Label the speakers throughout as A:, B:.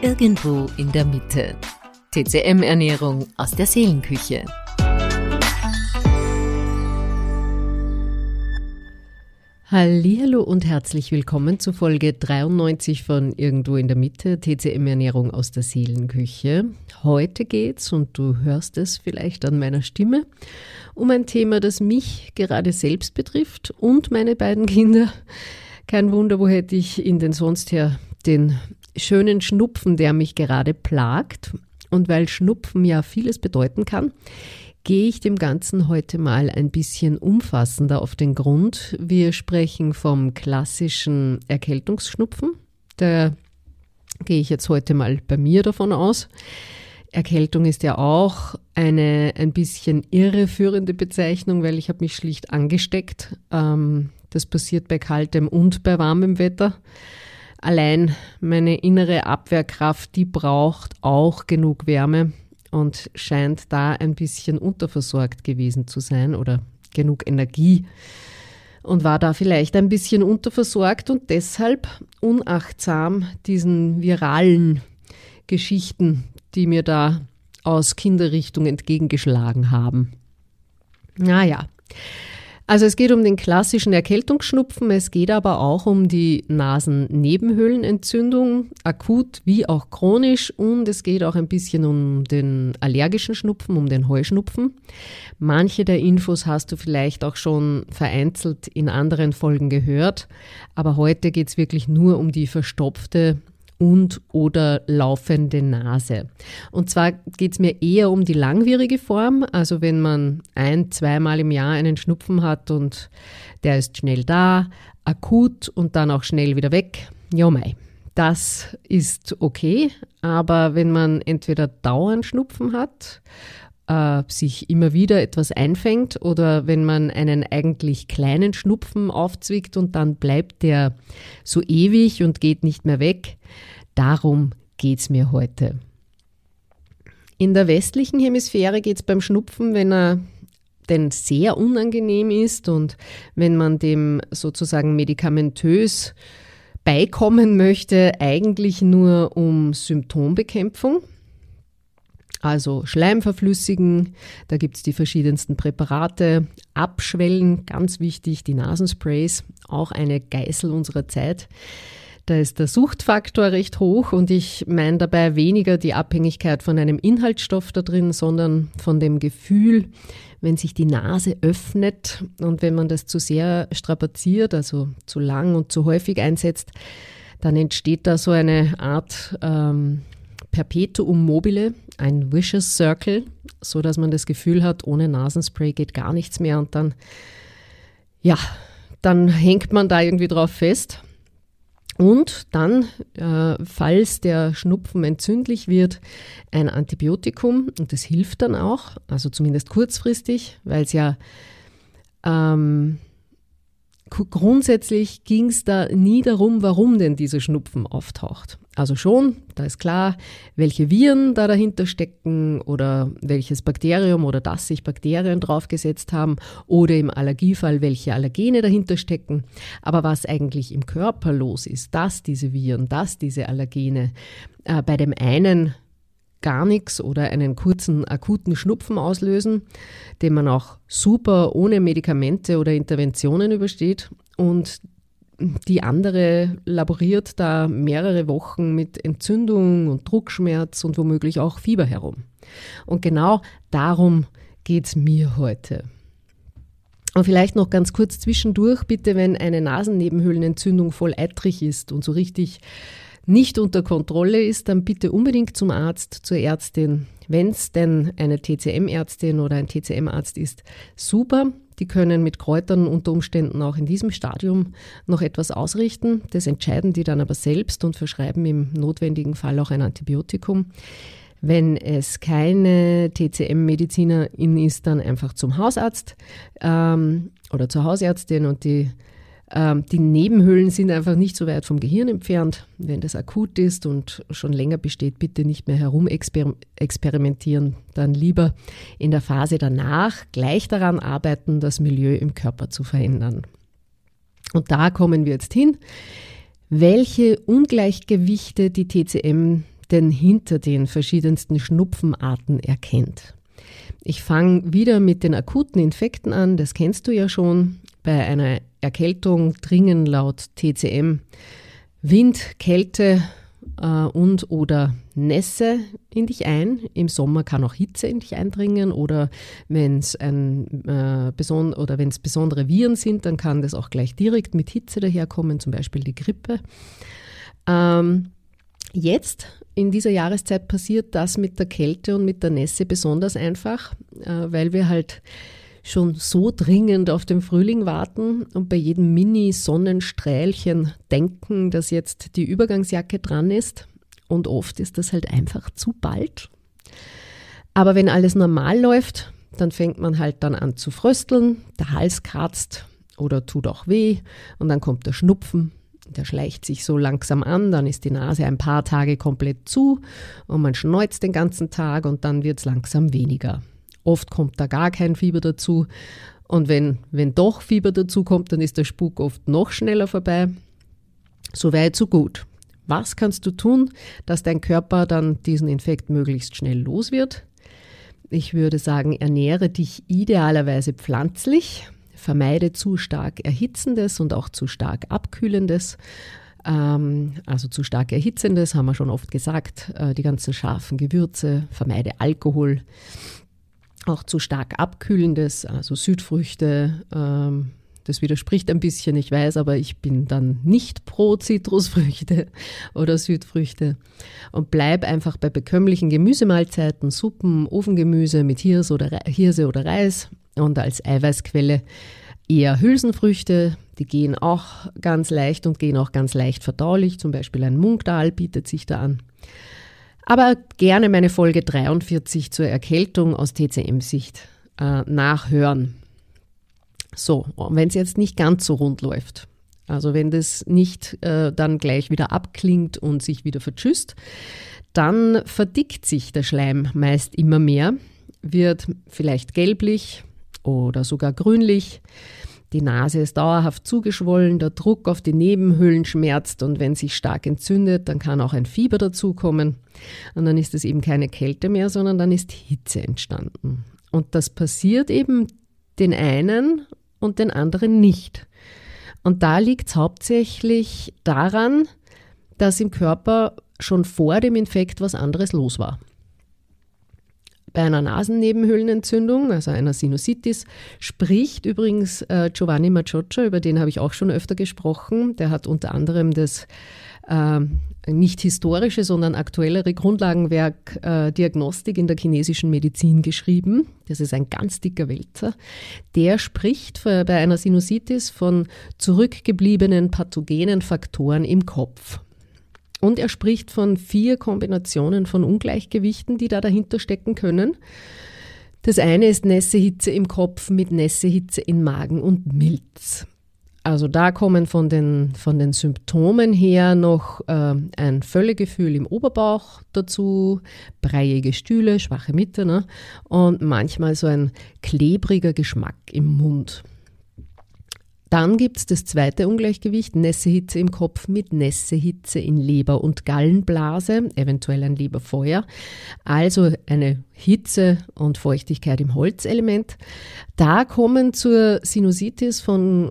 A: Irgendwo in der Mitte. TCM-Ernährung aus der Seelenküche. Hallihallo und herzlich willkommen zu Folge 93 von Irgendwo in der Mitte, TCM-Ernährung aus der Seelenküche. Heute geht's, und du hörst es vielleicht an meiner Stimme, um ein Thema, das mich gerade selbst betrifft und meine beiden Kinder. Kein Wunder, wo hätte ich ihn denn sonst her, den schönen Schnupfen, der mich gerade plagt. Und weil Schnupfen ja vieles bedeuten kann, gehe ich dem Ganzen heute mal ein bisschen umfassender auf den Grund. Wir sprechen vom klassischen Erkältungsschnupfen. Da gehe ich jetzt heute mal bei mir davon aus. Erkältung ist ja auch eine ein bisschen irreführende Bezeichnung, weil ich habe mich schlicht angesteckt. Das passiert bei kaltem und bei warmem Wetter. Allein meine innere Abwehrkraft, die braucht auch genug Wärme und scheint da ein bisschen unterversorgt gewesen zu sein oder genug Energie und war da vielleicht ein bisschen unterversorgt und deshalb unachtsam diesen viralen Geschichten, die mir da aus Kinderrichtung entgegengeschlagen haben. Naja, also es geht um den klassischen Erkältungsschnupfen, es geht aber auch um die Nasennebenhöhlenentzündung, akut wie auch chronisch, und es geht auch ein bisschen um den allergischen Schnupfen, um den Heuschnupfen. Manche der Infos hast du vielleicht auch schon vereinzelt in anderen Folgen gehört, aber heute geht es wirklich nur um die verstopfte und oder laufende Nase. Und zwar geht es mir eher um die langwierige Form, also wenn man 1-2 Mal im Jahr einen Schnupfen hat und der ist schnell da, akut und dann auch schnell wieder weg. Ja mei, das ist okay, aber wenn man entweder dauernd Schnupfen hat, sich immer wieder etwas einfängt, oder wenn man einen eigentlich kleinen Schnupfen aufzwickt und dann bleibt der so ewig und geht nicht mehr weg. Darum geht's mir heute. In der westlichen Hemisphäre geht's beim Schnupfen, wenn er denn sehr unangenehm ist und wenn man dem sozusagen medikamentös beikommen möchte, eigentlich nur um Symptombekämpfung. Also Schleim verflüssigen, da gibt es die verschiedensten Präparate, abschwellen, ganz wichtig, die Nasensprays, auch eine Geißel unserer Zeit. Da ist der Suchtfaktor recht hoch, und ich meine dabei weniger die Abhängigkeit von einem Inhaltsstoff da drin, sondern von dem Gefühl, wenn sich die Nase öffnet und wenn man das zu sehr strapaziert, also zu lang und zu häufig einsetzt, dann entsteht da so eine Art Perpetuum mobile, ein Vicious Circle, so dass man das Gefühl hat, ohne Nasenspray geht gar nichts mehr, und dann hängt man da irgendwie drauf fest. Und dann, falls der Schnupfen entzündlich wird, ein Antibiotikum, und das hilft dann auch, also zumindest kurzfristig, weil es ja grundsätzlich ging es da nie darum, warum denn dieser Schnupfen auftaucht. Also schon, da ist klar, welche Viren da dahinter stecken oder welches Bakterium oder dass sich Bakterien draufgesetzt haben oder im Allergiefall, welche Allergene dahinter stecken. Aber was eigentlich im Körper los ist, dass diese Viren, dass diese Allergene bei dem einen gar nichts oder einen kurzen akuten Schnupfen auslösen, den man auch super ohne Medikamente oder Interventionen übersteht, und die andere laboriert da mehrere Wochen mit Entzündung und Druckschmerz und womöglich auch Fieber herum. Und genau darum geht's mir heute. Und vielleicht noch ganz kurz zwischendurch, bitte, wenn eine Nasennebenhöhlenentzündung voll eitrig ist und so richtig nicht unter Kontrolle ist, dann bitte unbedingt zum Arzt, zur Ärztin. Wenn es denn eine TCM-Ärztin oder ein TCM-Arzt ist, super. Die können mit Kräutern unter Umständen auch in diesem Stadium noch etwas ausrichten. Das entscheiden die dann aber selbst und verschreiben im notwendigen Fall auch ein Antibiotikum. Wenn es keine TCM-Medizinerin ist, dann einfach zum Hausarzt oder zur Hausärztin, und die Nebenhöhlen sind einfach nicht so weit vom Gehirn entfernt. Wenn das akut ist und schon länger besteht, bitte nicht mehr herumexperimentieren, dann lieber in der Phase danach gleich daran arbeiten, das Milieu im Körper zu verändern. Und da kommen wir jetzt hin, welche Ungleichgewichte die TCM denn hinter den verschiedensten Schnupfenarten erkennt. Ich fange wieder mit den akuten Infekten an, das kennst du ja schon. Bei einer Erkältung dringen laut TCM Wind, Kälte und oder Nässe in dich ein. Im Sommer kann auch Hitze in dich eindringen oder wenn es besondere Viren sind, dann kann das auch gleich direkt mit Hitze daherkommen, zum Beispiel die Grippe. Jetzt in dieser Jahreszeit passiert das mit der Kälte und mit der Nässe besonders einfach, weil wir halt schon so dringend auf den Frühling warten und bei jedem Mini-Sonnenstrählchen denken, dass jetzt die Übergangsjacke dran ist. Und oft ist das halt einfach zu bald. Aber wenn alles normal läuft, dann fängt man halt dann an zu frösteln, der Hals kratzt oder tut auch weh und dann kommt der Schnupfen. Der schleicht sich so langsam an, dann ist die Nase ein paar Tage komplett zu und man schneuzt den ganzen Tag und dann wird es langsam weniger. Oft kommt da gar kein Fieber dazu und wenn doch Fieber dazu kommt, dann ist der Spuk oft noch schneller vorbei. So weit, so gut. Was kannst du tun, dass dein Körper dann diesen Infekt möglichst schnell los wird? Ich würde sagen, ernähre dich idealerweise pflanzlich, vermeide zu stark Erhitzendes und auch zu stark Abkühlendes. Also zu stark Erhitzendes, haben wir schon oft gesagt, die ganzen scharfen Gewürze, vermeide Alkohol. Auch zu stark Abkühlendes, also Südfrüchte, das widerspricht ein bisschen, ich weiß, aber ich bin dann nicht pro Zitrusfrüchte oder Südfrüchte. Und bleib einfach bei bekömmlichen Gemüsemahlzeiten, Suppen, Ofengemüse mit Hirse oder Reis und als Eiweißquelle eher Hülsenfrüchte. Die gehen auch ganz leicht und gehen auch ganz leicht verdaulich. Zum Beispiel ein Munkdal bietet sich da an. Aber gerne meine Folge 43 zur Erkältung aus TCM-Sicht nachhören. So, wenn es jetzt nicht ganz so rund läuft, also wenn das nicht dann gleich wieder abklingt und sich wieder vertschüsst, dann verdickt sich der Schleim meist immer mehr, wird vielleicht gelblich oder sogar grünlich. Die Nase ist dauerhaft zugeschwollen, der Druck auf die Nebenhöhlen schmerzt und wenn sich stark entzündet, dann kann auch ein Fieber dazukommen. Und dann ist es eben keine Kälte mehr, sondern dann ist Hitze entstanden. Und das passiert eben den einen und den anderen nicht. Und da liegt es hauptsächlich daran, dass im Körper schon vor dem Infekt was anderes los war. Bei einer Nasennebenhöhlenentzündung, also einer Sinusitis, spricht übrigens Giovanni Maccioccia, über den habe ich auch schon öfter gesprochen. Der hat unter anderem das nicht historische, sondern aktuellere Grundlagenwerk Diagnostik in der chinesischen Medizin geschrieben. Das ist ein ganz dicker Wälzer. Der spricht bei einer Sinusitis von zurückgebliebenen pathogenen Faktoren im Kopf. Und er spricht von 4 Kombinationen von Ungleichgewichten, die da dahinter stecken können. Das eine ist Nässe-Hitze im Kopf mit Nässe-Hitze in Magen und Milz. Also da kommen von den Symptomen her noch ein Völlegefühl im Oberbauch dazu, breiige Stühle, schwache Mitte, ne? Und manchmal so ein klebriger Geschmack im Mund. Dann gibt es das zweite Ungleichgewicht, Nässe-Hitze im Kopf mit Nässe-Hitze in Leber und Gallenblase, eventuell ein Leberfeuer, also eine Hitze und Feuchtigkeit im Holzelement. Da kommen zur Sinusitis von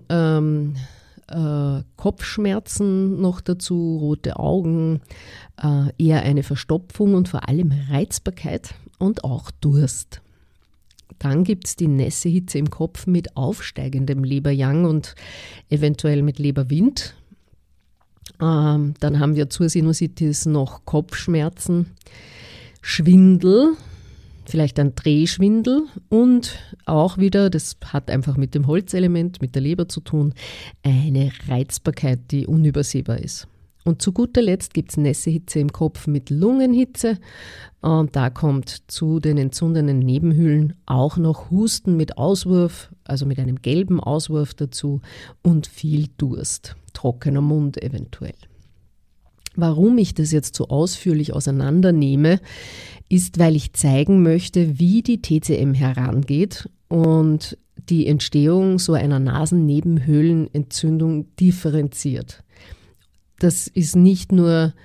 A: Kopfschmerzen noch dazu, rote Augen, eher eine Verstopfung und vor allem Reizbarkeit und auch Durst. Dann gibt es die Nässe-Hitze im Kopf mit aufsteigendem Leber-Yang und eventuell mit Leberwind. Dann haben wir zur Sinusitis noch Kopfschmerzen, Schwindel, vielleicht ein Drehschwindel und auch wieder, das hat einfach mit dem Holzelement, mit der Leber zu tun, eine Reizbarkeit, die unübersehbar ist. Und zu guter Letzt gibt es Nässe-Hitze im Kopf mit Lungenhitze und da kommt zu den entzündeten Nebenhöhlen auch noch Husten mit Auswurf, also mit einem gelben Auswurf dazu und viel Durst, trockener Mund eventuell. Warum ich das jetzt so ausführlich auseinandernehme, ist, weil ich zeigen möchte, wie die TCM herangeht und die Entstehung so einer Nasennebenhöhlenentzündung differenziert. Das ist nicht nur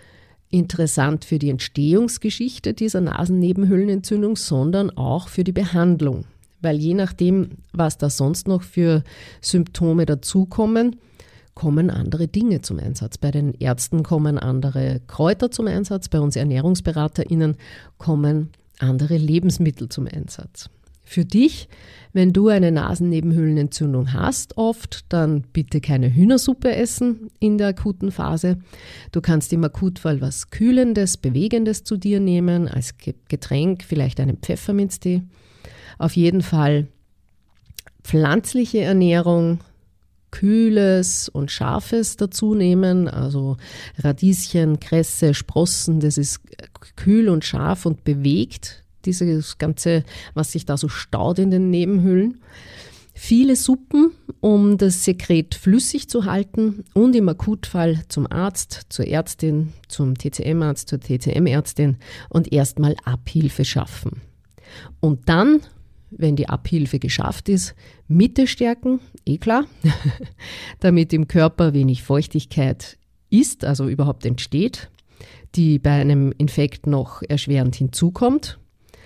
A: interessant für die Entstehungsgeschichte dieser Nasennebenhöhlenentzündung, sondern auch für die Behandlung. Weil je nachdem, was da sonst noch für Symptome dazukommen, kommen andere Dinge zum Einsatz. Bei den Ärzten kommen andere Kräuter zum Einsatz, bei uns ErnährungsberaterInnen kommen andere Lebensmittel zum Einsatz. Für dich, wenn du eine Nasennebenhöhlenentzündung hast, oft, dann bitte keine Hühnersuppe essen in der akuten Phase. Du kannst im Akutfall was Kühlendes, Bewegendes zu dir nehmen, als Getränk, vielleicht einen Pfefferminztee. Auf jeden Fall pflanzliche Ernährung, Kühles und Scharfes dazu nehmen, also Radieschen, Kresse, Sprossen, das ist kühl und scharf und bewegt, dieses Ganze, was sich da so staut in den Nebenhöhlen. Viele Suppen, um das Sekret flüssig zu halten und im Akutfall zum Arzt, zur Ärztin, zum TCM-Arzt, zur TCM-Ärztin und erstmal Abhilfe schaffen. Und dann, wenn die Abhilfe geschafft ist, Mitte stärken, klar, damit im Körper wenig Feuchtigkeit ist, also überhaupt entsteht, die bei einem Infekt noch erschwerend hinzukommt.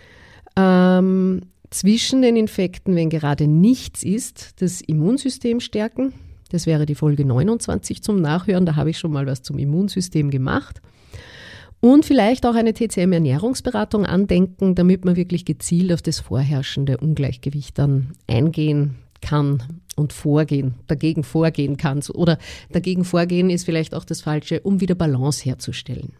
A: Zwischen den Infekten, wenn gerade nichts ist, das Immunsystem stärken. Das wäre die Folge 29 zum Nachhören, da habe ich schon mal was zum Immunsystem gemacht. Und vielleicht auch eine TCM-Ernährungsberatung andenken, damit man wirklich gezielt auf das vorherrschende Ungleichgewicht dann eingehen kann und dagegen vorgehen kann. Oder dagegen vorgehen ist vielleicht auch das Falsche, um wieder Balance herzustellen.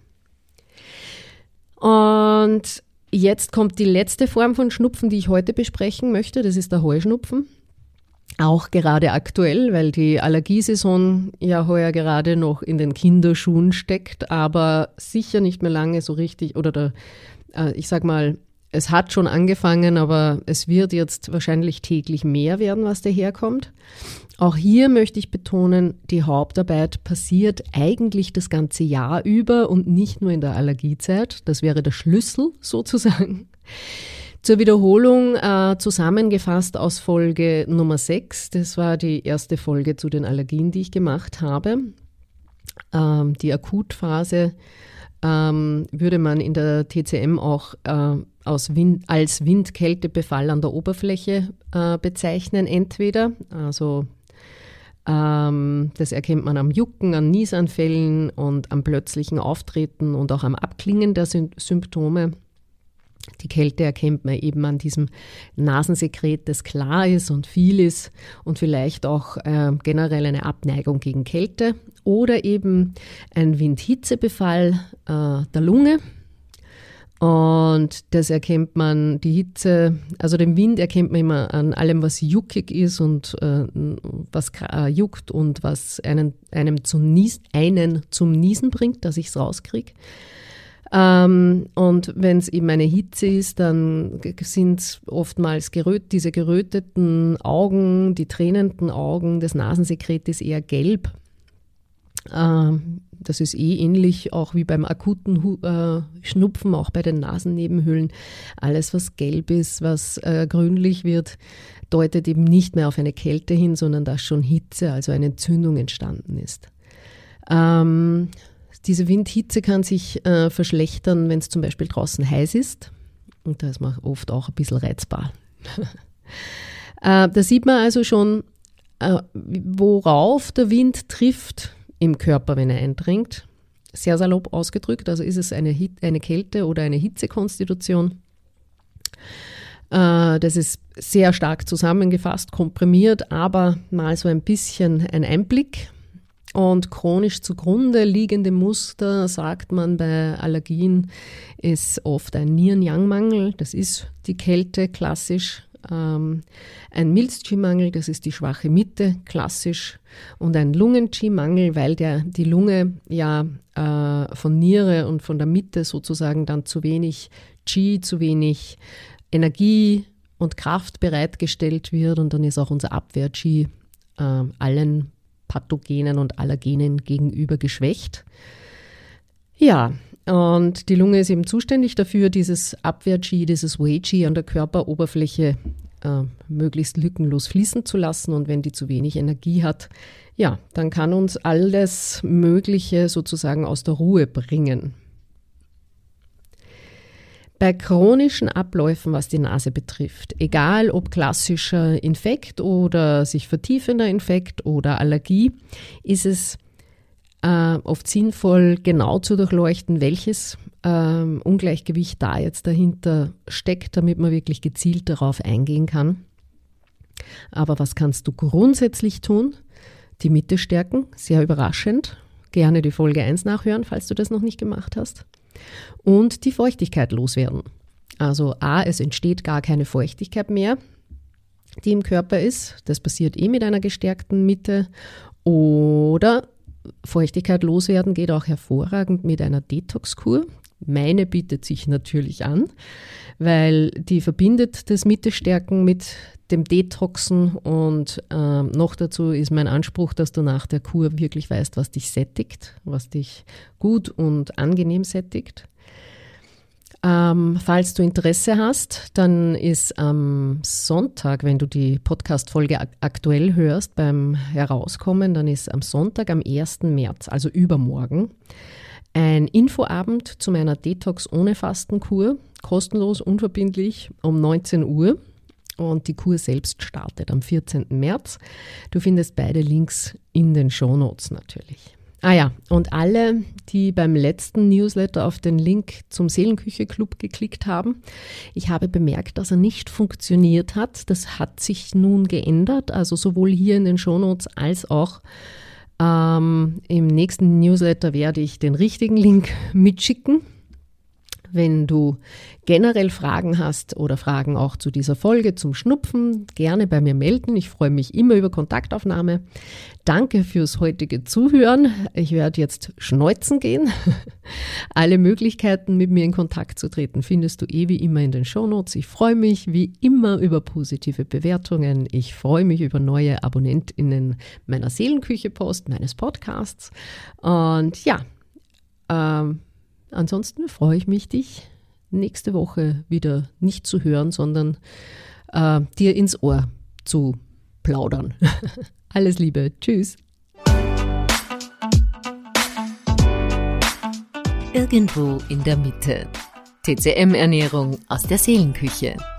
A: Und jetzt kommt die letzte Form von Schnupfen, die ich heute besprechen möchte. Das ist der Heuschnupfen. Auch gerade aktuell, weil die Allergiesaison ja heuer gerade noch in den Kinderschuhen steckt, aber sicher nicht mehr lange so richtig, ich sag mal, es hat schon angefangen, aber es wird jetzt wahrscheinlich täglich mehr werden, was daherkommt. Auch hier möchte ich betonen, die Hauptarbeit passiert eigentlich das ganze Jahr über und nicht nur in der Allergiezeit. Das wäre der Schlüssel sozusagen. Zur Wiederholung zusammengefasst aus Folge Nummer 6. Das war die erste Folge zu den Allergien, die ich gemacht habe. Die Akutphase würde man in der TCM auch als Wind-Kälte-Befall an der Oberfläche bezeichnen, entweder. Also das erkennt man am Jucken, an Niesanfällen und am plötzlichen Auftreten und auch am Abklingen der Symptome. Die Kälte erkennt man eben an diesem Nasensekret, das klar ist und viel ist und vielleicht auch generell eine Abneigung gegen Kälte oder eben ein Wind-Hitze-Befall der Lunge. Und das erkennt man, die Hitze, also den Wind erkennt man immer an allem, was juckig ist und was juckt und was einen zum Niesen bringt, dass ich es rauskriege. Und wenn es eben eine Hitze ist, dann sind es oftmals diese geröteten Augen, die tränenden Augen, das Nasensekret ist eher gelb. Das ist ähnlich auch wie beim akuten Schnupfen, auch bei den Nasennebenhöhlen. Alles, was gelb ist, was grünlich wird, deutet eben nicht mehr auf eine Kälte hin, sondern dass schon Hitze, also eine Entzündung entstanden ist. Diese Windhitze kann sich verschlechtern, wenn es zum Beispiel draußen heiß ist. Und da ist man oft auch ein bisschen reizbar. Da sieht man also schon, worauf der Wind trifft im Körper, wenn er eindringt. Sehr salopp ausgedrückt, also ist es eine Kälte- oder eine Hitzekonstitution. Das ist sehr stark zusammengefasst, komprimiert, aber mal so ein bisschen ein Einblick. Und chronisch zugrunde liegende Muster, sagt man bei Allergien, ist oft ein Yin-Yang-Mangel, das ist die Kälte klassisch, ein Milz-Qi-Mangel, das ist die schwache Mitte klassisch und ein Lungen-Qi-Mangel, weil die Lunge ja von Niere und von der Mitte sozusagen dann zu wenig Qi, zu wenig Energie und Kraft bereitgestellt wird und dann ist auch unser Abwehr-Qi allen Pathogenen und Allergenen gegenüber geschwächt. Ja, und die Lunge ist eben zuständig dafür, dieses Abwehr-Qi, dieses Wei-Qi an der Körperoberfläche möglichst lückenlos fließen zu lassen. Und wenn die zu wenig Energie hat, ja, dann kann uns alles Mögliche sozusagen aus der Ruhe bringen. Bei chronischen Abläufen, was die Nase betrifft, egal ob klassischer Infekt oder sich vertiefender Infekt oder Allergie, ist es oft sinnvoll, genau zu durchleuchten, welches Ungleichgewicht da jetzt dahinter steckt, damit man wirklich gezielt darauf eingehen kann. Aber was kannst du grundsätzlich tun? Die Mitte stärken, sehr überraschend. Gerne die Folge 1 nachhören, falls du das noch nicht gemacht hast. Und die Feuchtigkeit loswerden. Also es entsteht gar keine Feuchtigkeit mehr, die im Körper ist. Das passiert mit einer gestärkten Mitte. Oder Feuchtigkeit loswerden geht auch hervorragend mit einer Detox-Kur. Meine bietet sich natürlich an, weil die verbindet das Mitte-Stärken mit dem Detoxen und noch dazu ist mein Anspruch, dass du nach der Kur wirklich weißt, was dich sättigt, was dich gut und angenehm sättigt. Falls du Interesse hast, dann ist am Sonntag, wenn du die Podcast-Folge aktuell hörst, beim Herauskommen, dann ist am Sonntag, am 1. März, also übermorgen, ein Infoabend zu meiner Detox ohne Fastenkur, kostenlos, unverbindlich, um 19 Uhr. Und die Kur selbst startet am 14. März. Du findest beide Links in den Shownotes natürlich. Und alle, die beim letzten Newsletter auf den Link zum Seelenküche-Club geklickt haben, ich habe bemerkt, dass er nicht funktioniert hat. Das hat sich nun geändert, also sowohl hier in den Shownotes als auch im nächsten Newsletter werde ich den richtigen Link mitschicken. Wenn du generell Fragen hast oder Fragen auch zu dieser Folge zum Schnupfen, gerne bei mir melden. Ich freue mich immer über Kontaktaufnahme. Danke fürs heutige Zuhören. Ich werde jetzt schneuzen gehen. Alle Möglichkeiten, mit mir in Kontakt zu treten, findest du wie immer in den Shownotes. Ich freue mich wie immer über positive Bewertungen. Ich freue mich über neue AbonnentInnen meiner Seelenküche-Post, meines Podcasts. Und ansonsten freue ich mich, dich nächste Woche wieder nicht zu hören, sondern dir ins Ohr zu plaudern. Alles Liebe. Tschüss.
B: Irgendwo in der Mitte. TCM-Ernährung aus der Seelenküche.